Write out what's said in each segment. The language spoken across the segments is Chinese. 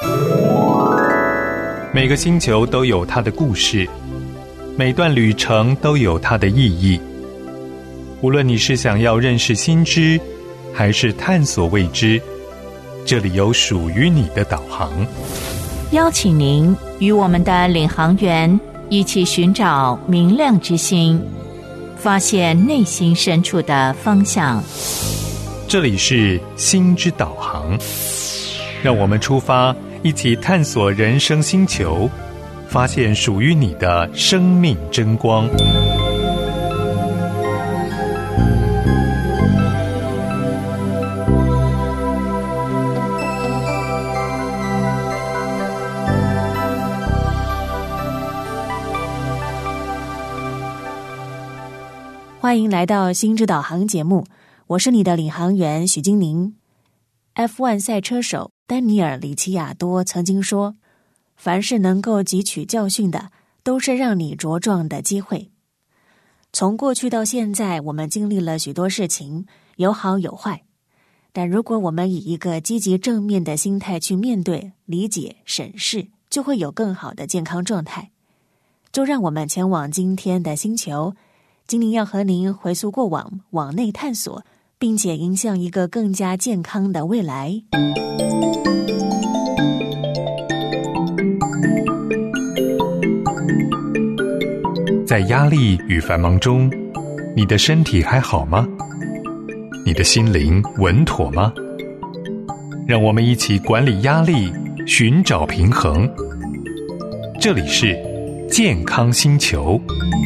每个星球都有它的故事，每段旅程都有它的意义。无论你是想要认识新知，还是探索未知，这里有属于你的导航。 邀请您与我们的领航员一起寻找明亮之星，发现内心深处的方向。 这里是心之导航，让我们出发，一起探索人生星球，发现属于你的生命真光。 欢迎来到心之导航节目，我是你的领航员许金宁。F1 赛车手丹尼尔·里奇亚多曾经说，凡是能够汲取教训的，都是让你茁壮的机会。从过去到现在，我们经历了许多事情，有好有坏，但如果我们以一个积极正面的心态去面对、理解、审视，就会有更好的健康状态。就让我们前往今天的星球，今天要和您回溯过往，往内探索，并且迎向一个更加健康的未来。 在压力与繁忙中，你的身体还好吗？你的心灵稳妥吗？让我们一起管理压力，寻找平衡。这里是健康星球。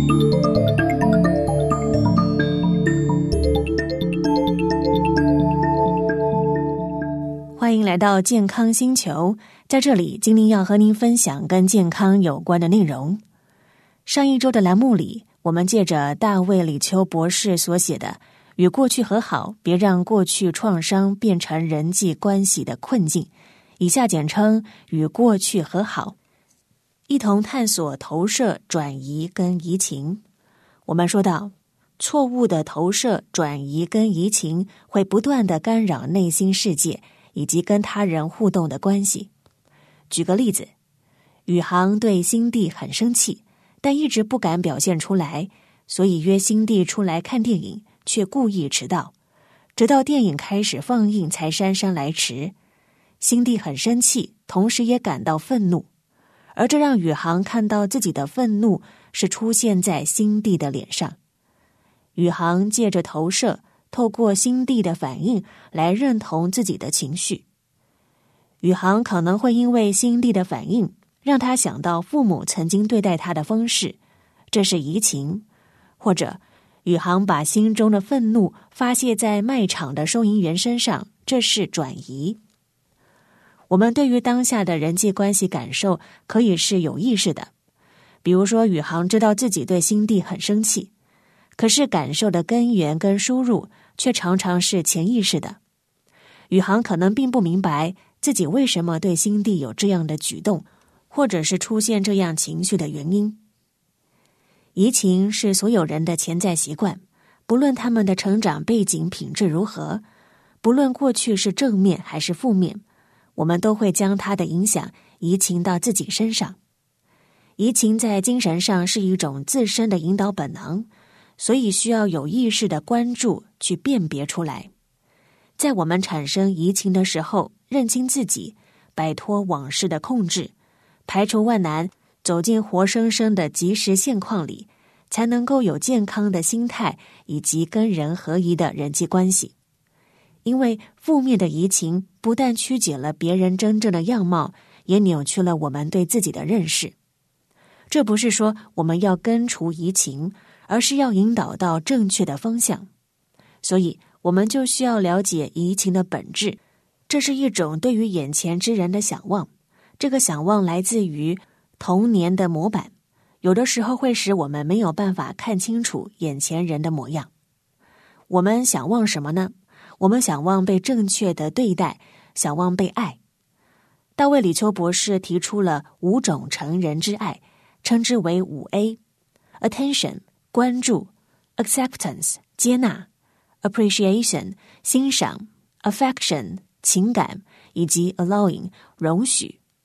欢迎来到健康星球，在这里精灵要和您分享跟健康有关的内容。上一周的栏目里，我们借着大卫·李秋博士所写的与过去和好，别让过去创伤变成人际关系的困境，以下简称与过去和好，一同探索投射、转移跟移情。我们说到，错误的投射、转移跟移情会不断地干扰内心世界以及跟他人互动的关系。举个例子，宇航对辛蒂很生气，但一直不敢表现出来，所以约辛蒂出来看电影，却故意迟到，直到电影开始放映才姗姗来迟。辛蒂很生气，同时也感到愤怒，而这让宇航看到自己的愤怒是出现在辛蒂的脸上。宇航借着投射，透过辛蒂的反应来认同自己的情绪。宇航可能会因为辛蒂的反应，让他想到父母曾经对待他的方式，这是移情；或者宇航把心中的愤怒发泄在卖场的收银员身上，这是转移。我们对于当下的人际关系感受可以是有意识的，比如说宇航知道自己对辛蒂很生气，可是感受的根源跟输入却常常是潜意识的。宇航可能并不明白自己为什么对辛蒂有这样的举动，或者是出现这样情绪的原因。移情是所有人的潜在习惯，不论他们的成长背景品质如何，不论过去是正面还是负面，我们都会将它的影响移情到自己身上。移情在精神上是一种自身的引导本能，所以需要有意识的关注去辨别出来。在我们产生移情的时候，认清自己，摆脱往事的控制，排除万难，走进活生生的即时现况里，才能够有健康的心态以及跟人合一的人际关系。因为负面的移情不但曲解了别人真正的样貌，也扭曲了我们对自己的认识。这不是说我们要根除移情，而是要引导到正确的方向。所以我们就需要了解移情的本质，这是一种对于眼前之人的想望。这个想望来自于童年的模板，有的时候会使我们没有办法看清楚眼前人的模样。我们想望什么呢？我们想望被正确的对待，想望被爱。大卫·李秋博士提出了5种成人之爱，称之为5A： Attention 关注， Acceptance 接纳， Appreciation 欣赏， Affection 情感，以及 Allowing 容许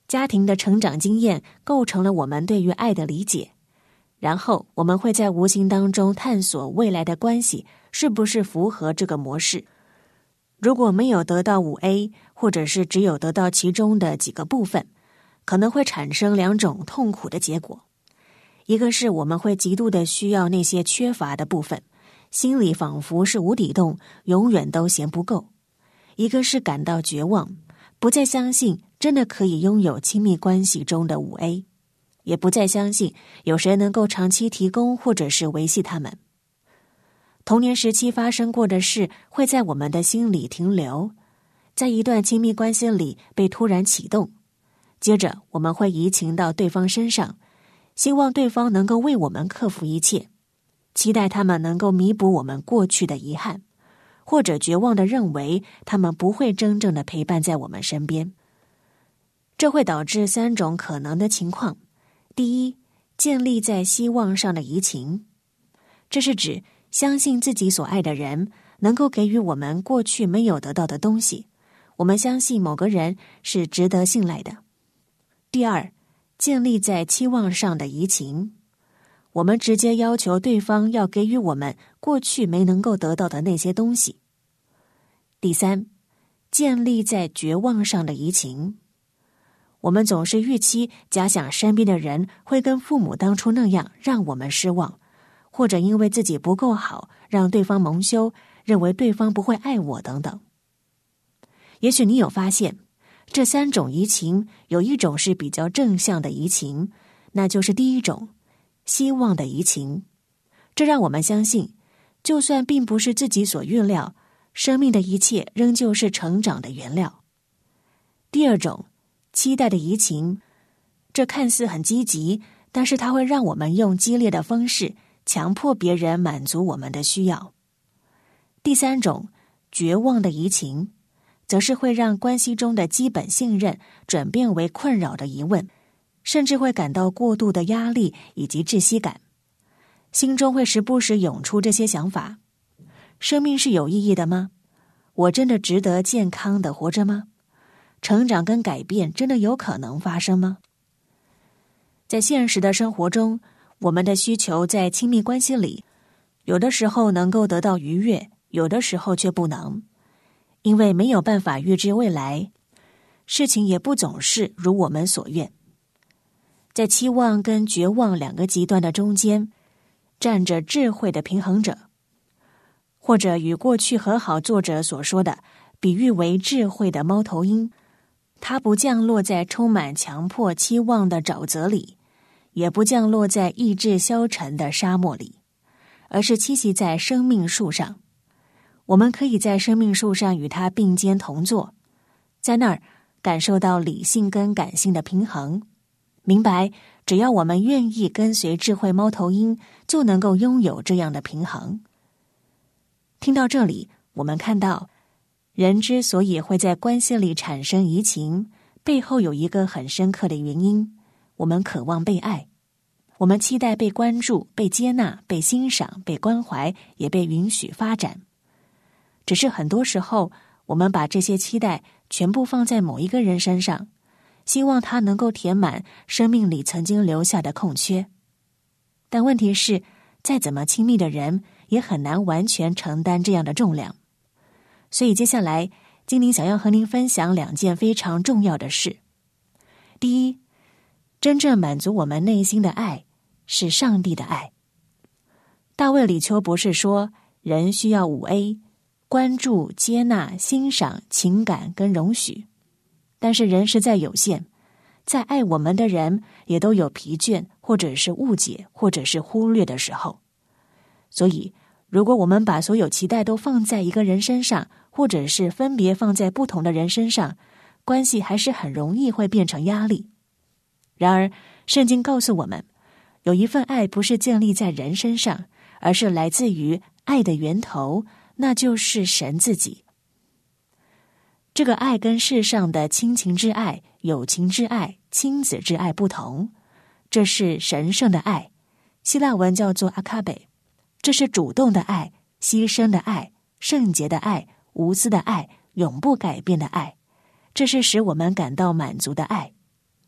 家庭的成长经验构成了我们对于爱的理解，然后我们会在无形当中探索未来的关系是不是符合这个模式。如果没有得到5A， 或者是只有得到其中的几个部分，可能会产生2种痛苦的结果。一个是我们会极度的需要那些缺乏的部分，心里仿佛是无底洞，永远都嫌不够。一个是感到绝望，不再相信真的可以拥有亲密关系中的5A， 也不再相信有谁能够长期提供或者是维系他们。童年时期发生过的事会在我们的心里停留，在一段亲密关系里被突然启动，接着我们会移情到对方身上，希望对方能够为我们克服一切，期待他们能够弥补我们过去的遗憾，或者绝望地认为他们不会真正的陪伴在我们身边。这会导致3种可能的情况。第一，建立在希望上的移情，这是指相信自己所爱的人能够给予我们过去没有得到的东西，我们相信某个人是值得信赖的。第二，建立在期望上的移情，我们直接要求对方要给予我们过去没能够得到的那些东西。第三，建立在绝望上的移情，我们总是预期假想身边的人会跟父母当初那样让我们失望，或者因为自己不够好让对方蒙羞，认为对方不会爱我等等。也许你有发现，这3种移情有一种是比较正向的移情，那就是第一种，希望的移情。这让我们相信，就算并不是自己所预料，生命的一切仍旧是成长的原料。第二种，期待的移情，这看似很积极，但是它会让我们用激烈的方式强迫别人满足我们的需要。第3种，绝望的移情，则是会让关系中的基本信任转变为困扰的疑问，甚至会感到过度的压力以及窒息感，心中会时不时涌出这些想法：生命是有意义的吗？我真的值得健康的活着吗？成长跟改变真的有可能发生吗？在现实的生活中，我们的需求在亲密关系里，有的时候能够得到愉悦，有的时候却不能。因为没有办法预知未来，事情也不总是如我们所愿。在期望跟绝望2个极端的中间，站着智慧的平衡者，或者与过去和好作者所说的比喻为智慧的猫头鹰，它不降落在充满强迫期望的沼泽里，也不降落在意志消沉的沙漠里，而是栖息在生命树上。我们可以在生命树上与它并肩同坐，在那儿感受到理性跟感性的平衡，明白只要我们愿意跟随智慧猫头鹰，就能够拥有这样的平衡。听到这里，我们看到人之所以会在关系里产生移情，背后有一个很深刻的原因，我们渴望被爱，我们期待被关注、被接纳、被欣赏、被关怀，也被允许发展。只是很多时候，我们把这些期待全部放在某一个人身上，希望他能够填满生命里曾经留下的空缺。但问题是，再怎么亲密的人，也很难完全承担这样的重量。所以接下来，精灵想要和您分享2件非常重要的事。第一，真正满足我们内心的爱，是上帝的爱。大卫·李秋博士说，人需要5A，关注、接纳、欣赏、情感跟容许。但是人实在有限，在爱我们的人也都有疲倦，或者是误解，或者是忽略的时候。所以如果我们把所有期待都放在一个人身上，或者是分别放在不同的人身上，关系还是很容易会变成压力。然而圣经告诉我们，有一份爱不是建立在人身上，而是来自于爱的源头，那就是神自己。这个爱跟世上的亲情之爱、友情之爱、亲子之爱不同，这是神圣的爱，希腊文叫做阿卡贝，这是主动的爱、牺牲的爱、圣洁的爱、无私的爱、永不改变的爱，这是使我们感到满足的爱。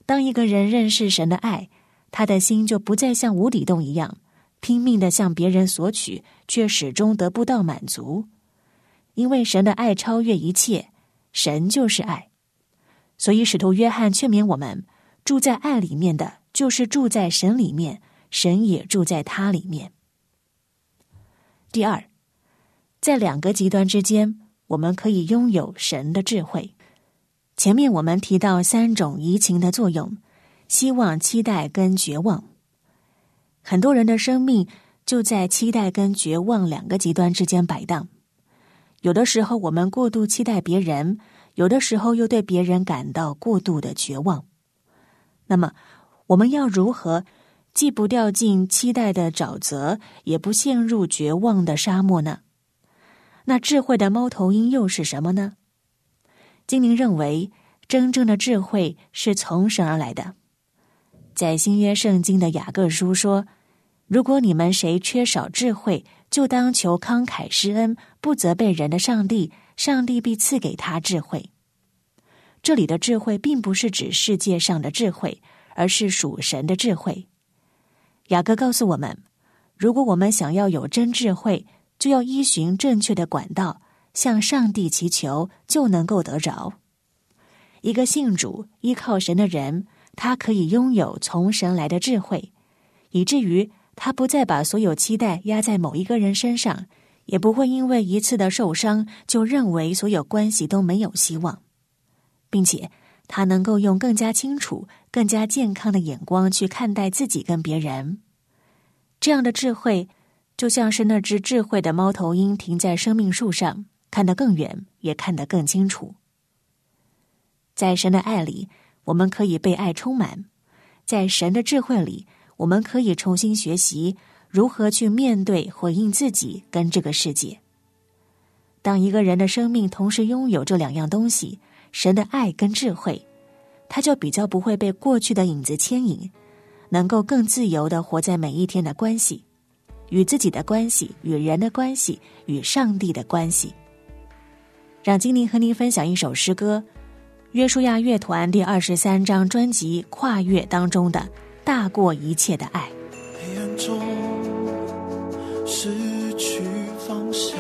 当一个人认识神的爱，他的心就不再像无底洞一样，拼命地向别人索取，却始终得不到满足。因为神的爱超越一切，神就是爱。所以使徒约翰劝勉我们，住在爱里面的，就是住在神里面，神也住在他里面。第二，在两个极端之间，我们可以拥有神的智慧。前面我们提到3种移情的作用：希望、期待跟绝望。很多人的生命就在期待跟绝望两个极端之间摆荡。有的时候我们过度期待别人，有的时候又对别人感到过度的绝望。那么我们要如何既不掉进期待的沼泽，也不陷入绝望的沙漠呢？那智慧的猫头鹰又是什么呢？精灵认为，真正的智慧是从神而来的。在新约圣经的雅各书说，如果你们谁缺少智慧，就当求慷慨施恩，不责备人的上帝，上帝必赐给他智慧。这里的智慧并不是指世界上的智慧，而是属神的智慧。雅各告诉我们，如果我们想要有真智慧，就要依循正确的管道，向上帝祈求，就能够得着。一个信主依靠神的人，他可以拥有从神来的智慧，以至于他不再把所有期待压在某一个人身上，也不会因为一次的受伤就认为所有关系都没有希望，并且他能够用更加清楚、更加健康的眼光去看待自己跟别人。这样的智慧就像是那只智慧的猫头鹰停在生命树上，看得更远，也看得更清楚。在神的爱里，我们可以被爱充满；在神的智慧里，我们可以重新学习如何去面对、回应自己跟这个世界。当一个人的生命同时拥有这两样东西，神的爱跟智慧，他就比较不会被过去的影子牵引，能够更自由地活在每一天的关系，与自己的关系，与人的关系，与上帝的关系。让精灵和您分享一首诗歌，约书亚乐团第23张专辑《跨越》当中的《大过一切的爱》。 黑暗中失去方向，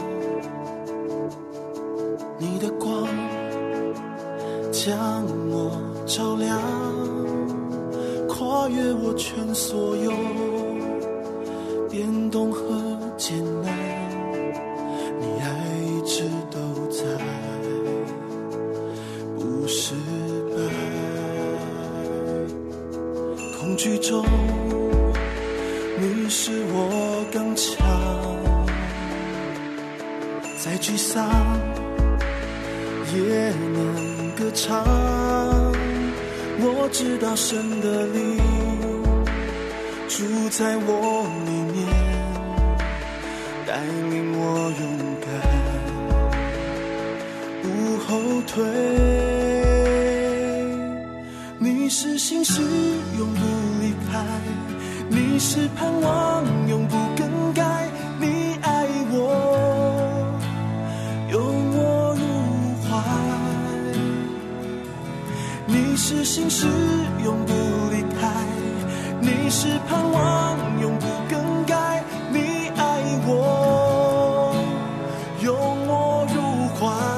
你的光将我照亮，跨越我全所有变动和艰难，你爱一直都在，不失败。恐惧中你使我更强，再沮丧也能歌唱，我知道神的灵住在我里面，带领我勇敢不后退。你是信实永不离开，你是盼望永不更改，你爱我拥我入怀。你是信实永不离开，你是盼望永不更改，你爱我拥我入怀。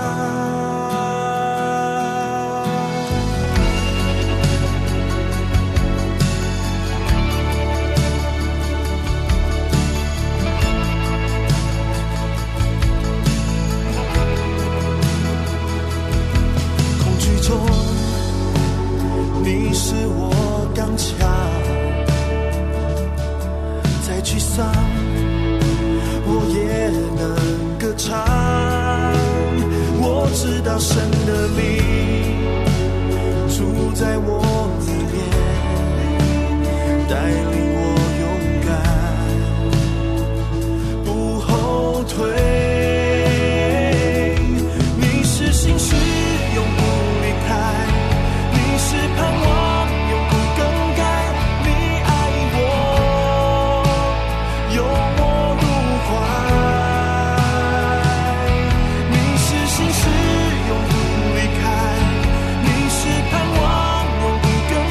恐惧中你使我刚强，再沮丧我也能歌唱，我知道神的灵住在我里面，带领我勇敢不后退。你是信实永不离开，你是盼望永不更改，你爱我拥我入怀。你是信实永不离开，你是盼望永不更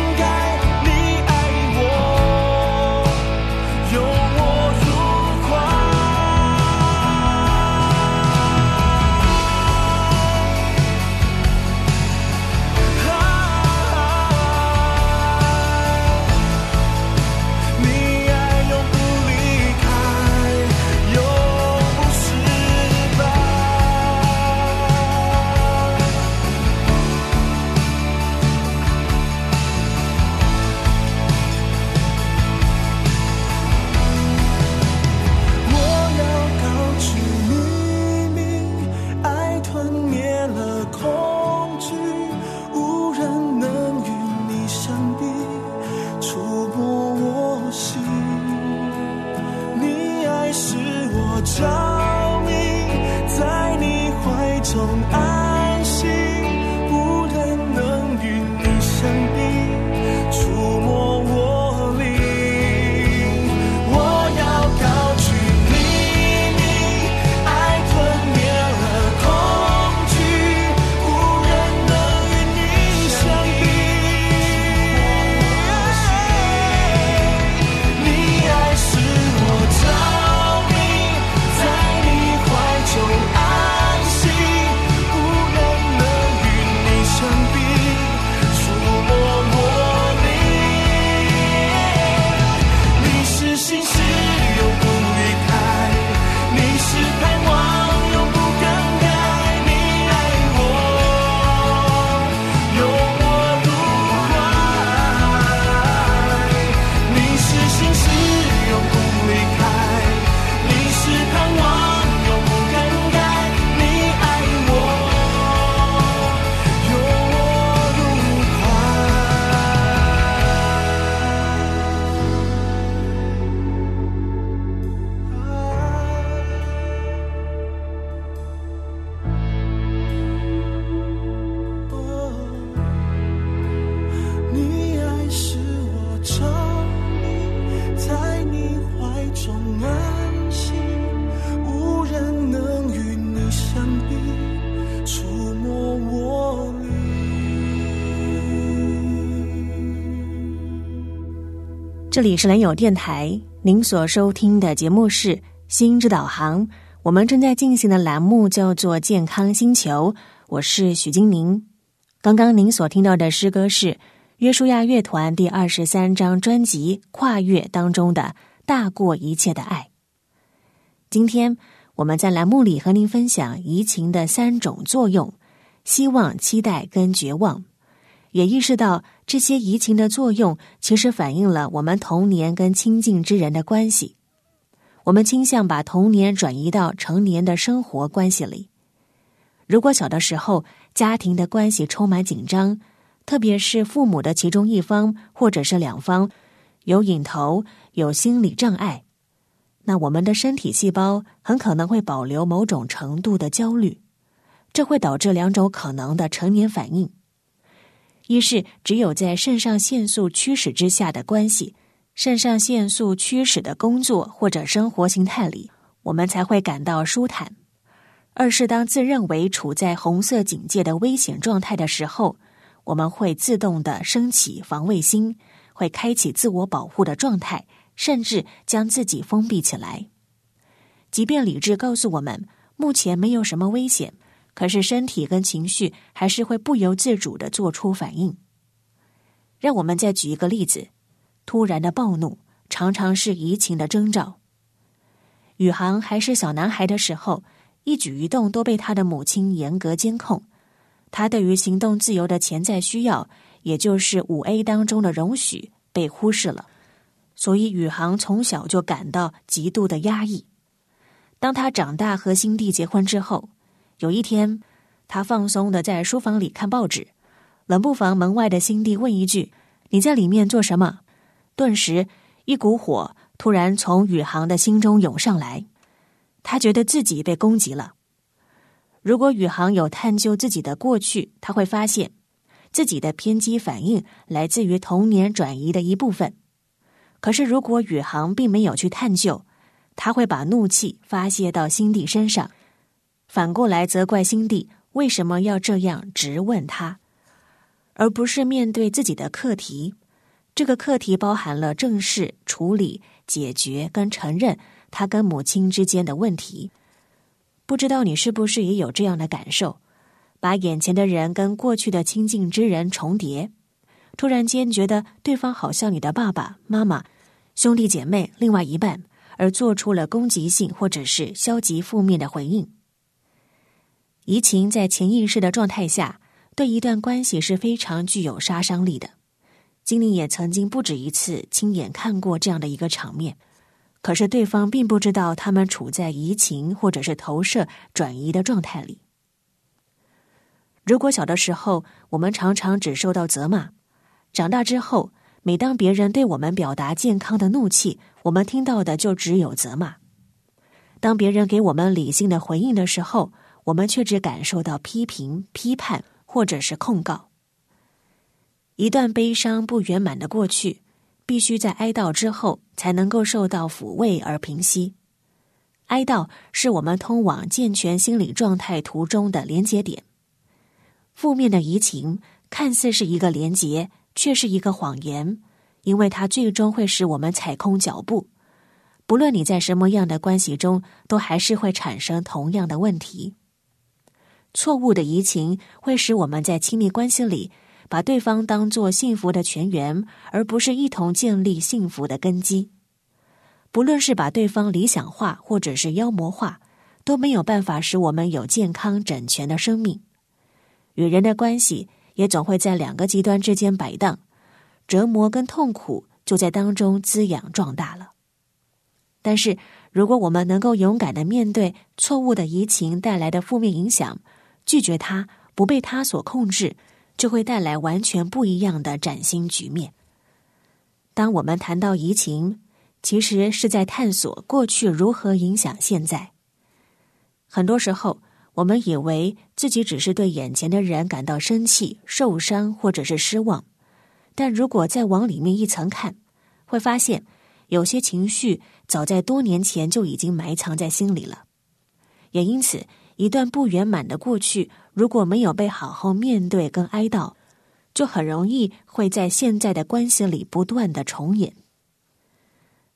这里是兰友电台，您所收听的节目是心之导航，我们正在进行的栏目叫做健康星球，我是许金宁。刚刚您所听到的诗歌是约书亚乐团第23张专辑跨越当中的大过一切的爱。今天我们在栏目里和您分享移情的3种作用，希望、期待跟绝望，也意识到这些移情的作用其实反映了我们童年跟亲近之人的关系。我们倾向把童年转移到成年的生活关系里。如果小的时候家庭的关系充满紧张，特别是父母的其中一方或者是2方有瘾头、有心理障碍，那我们的身体细胞很可能会保留某种程度的焦虑，这会导致2种可能的成年反应。一是只有在肾上腺素驱使之下的关系，肾上腺素驱使的工作或者生活形态里，我们才会感到舒坦。2是当自认为处在红色警戒的危险状态的时候，我们会自动的升起防卫心，会开启自我保护的状态，甚至将自己封闭起来。即便理智告诉我们目前没有什么危险，可是身体跟情绪还是会不由自主地做出反应。让我们再举一个例子，突然的暴怒常常是移情的征兆。宇航还是小男孩的时候，一举一动都被他的母亲严格监控，他对于行动自由的潜在需要，也就是 5A 当中的容许，被忽视了。所以宇航从小就感到极度的压抑。当他长大和辛蒂结婚之后，有一天他放松地在书房里看报纸，冷不防门外的辛蒂问一句：你在里面做什么？顿时一股火突然从宇航的心中涌上来，他觉得自己被攻击了。如果宇航有探究自己的过去，他会发现自己的偏激反应来自于童年转移的一部分。可是如果宇航并没有去探究，他会把怒气发泄到辛蒂身上，反过来责怪辛蒂为什么要这样质问他，而不是面对自己的课题。这个课题包含了正视、处理、解决跟承认他跟母亲之间的问题。不知道你是不是也有这样的感受，把眼前的人跟过去的亲近之人重叠，突然间觉得对方好像你的爸爸妈妈、兄弟姐妹、另外一半，而做出了攻击性或者是消极负面的回应。移情在潜意识的状态下，对一段关系是非常具有杀伤力的。金玲也曾经不止一次亲眼看过这样的一个场面，可是对方并不知道他们处在移情或者是投射转移的状态里。如果小的时候我们常常只受到责骂，长大之后每当别人对我们表达健康的怒气，我们听到的就只有责骂。当别人给我们理性的回应的时候，我们却只感受到批评、批判或者是控告。一段悲伤不圆满的过去，必须在哀悼之后才能够受到抚慰而平息。哀悼是我们通往健全心理状态途中的连结点。负面的移情看似是一个连结，却是一个谎言，因为它最终会使我们踩空脚步。不论你在什么样的关系中，都还是会产生同样的问题。错误的移情会使我们在亲密关系里把对方当作幸福的泉源，而不是一同建立幸福的根基。不论是把对方理想化或者是妖魔化，都没有办法使我们有健康整全的生命。与人的关系也总会在2个极端之间摆荡，折磨跟痛苦就在当中滋养壮大了。但是如果我们能够勇敢地面对错误的移情带来的负面影响，拒绝它，不被它所控制，就会带来完全不一样的崭新局面。当我们谈到移情，其实是在探索过去如何影响现在。很多时候，我们以为自己只是对眼前的人感到生气、受伤或者是失望，但如果再往里面一层看，会发现有些情绪早在多年前就已经埋藏在心里了。也因此，一段不圆满的过去，如果没有被好好面对跟哀悼，就很容易会在现在的关系里不断的重演。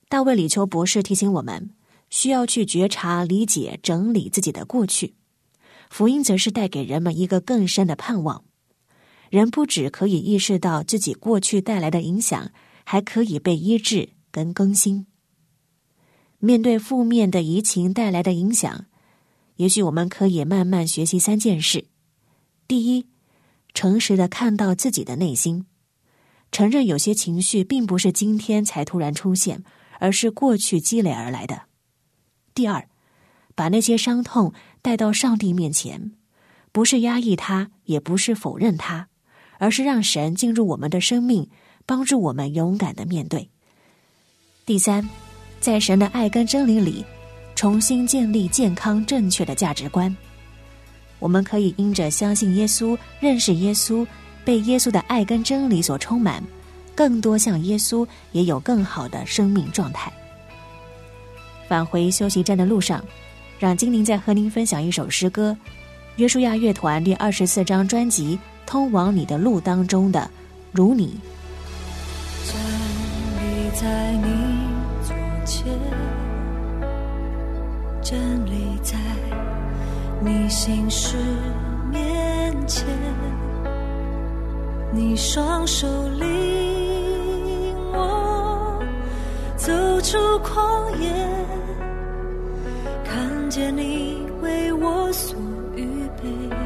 大卫李秋博士提醒我们，需要去觉察、理解、整理自己的过去。福音则是带给人们一个更深的盼望。人不只可以意识到自己过去带来的影响，还可以被医治跟更新。面对负面的疫情带来的影响，也许我们可以慢慢学习3件事。第一，诚实地看到自己的内心，承认有些情绪并不是今天才突然出现，而是过去积累而来的。第二，把那些伤痛带到上帝面前，不是压抑它，也不是否认它，而是让神进入我们的生命，帮助我们勇敢地面对。第三，在神的爱跟真理里，重新建立健康正确的价值观。我们可以因着相信耶稣、认识耶稣，被耶稣的爱跟真理所充满，更多像耶稣，也有更好的生命状态。返回休息站的路上，让精灵再和您分享一首诗歌，约书亚乐团第24张专辑《通往你的路》当中的《如你》。 站立在你左前，站立在你心事面前，你双手领我走出旷野，看见你为我所预备，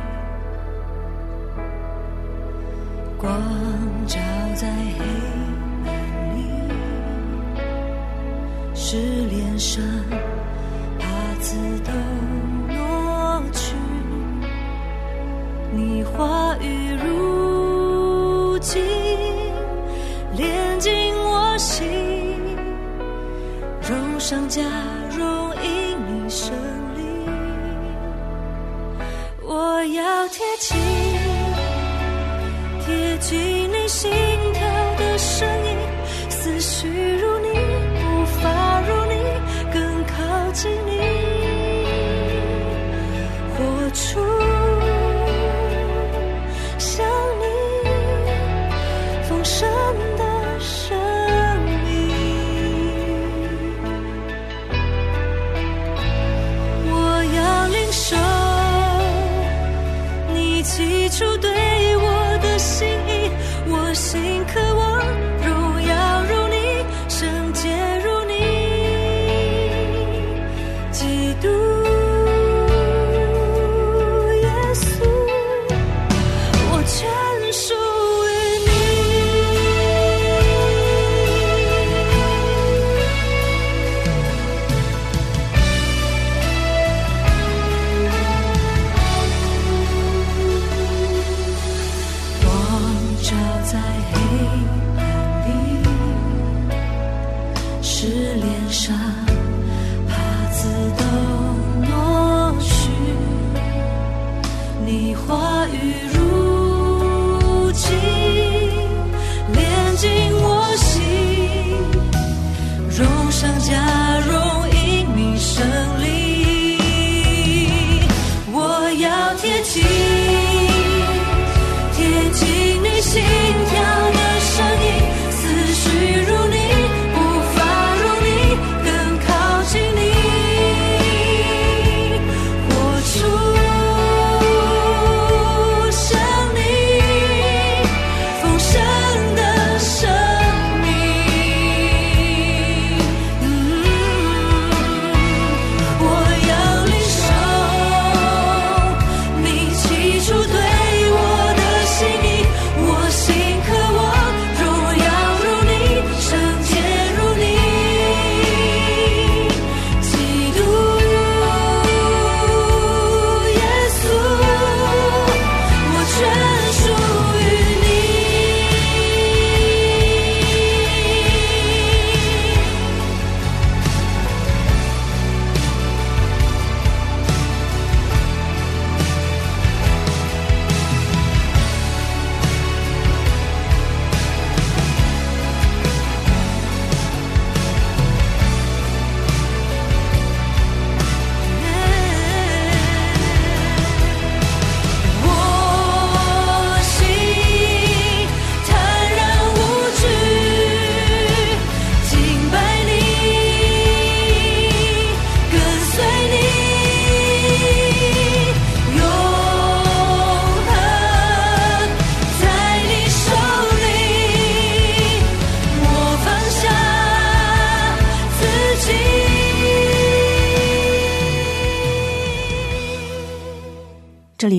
光照在黑暗里，使脸上帕子都挪去，你话语如镜炼进我心，荣上加荣因你胜利，我要贴近你心跳的声音，思绪如你，步伐如你，更靠近你，活出像你丰盛的生命。我要领受你起初对我的心意，我心渴望荣耀如你，圣洁如你，基督耶稣，我全属于你。光照在黑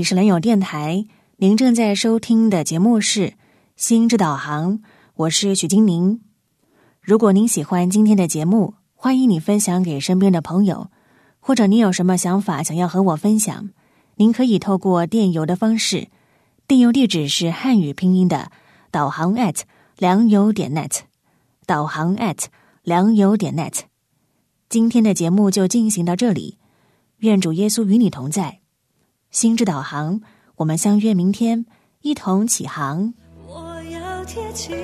是良友电台，您正在收听的节目是心之导航，我是许金宁。如果您喜欢今天的节目，欢迎你分享给身边的朋友，或者你有什么想法想要和我分享，您可以透过电邮的方式，电邮地址是汉语拼音的导航@良友.net， 导航@良友.net。 今天的节目就进行到这里，愿主耶稣与你同在。心之导航，我们相约明天，一同起航。 我要贴近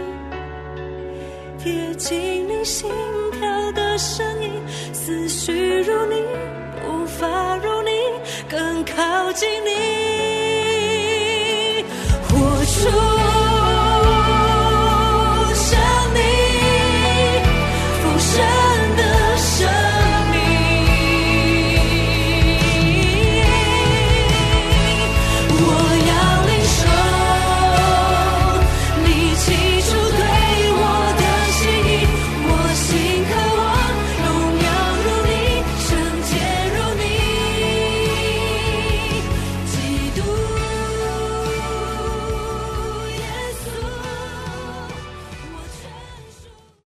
你心跳的声音，思绪如你，步伐如你，更靠近你。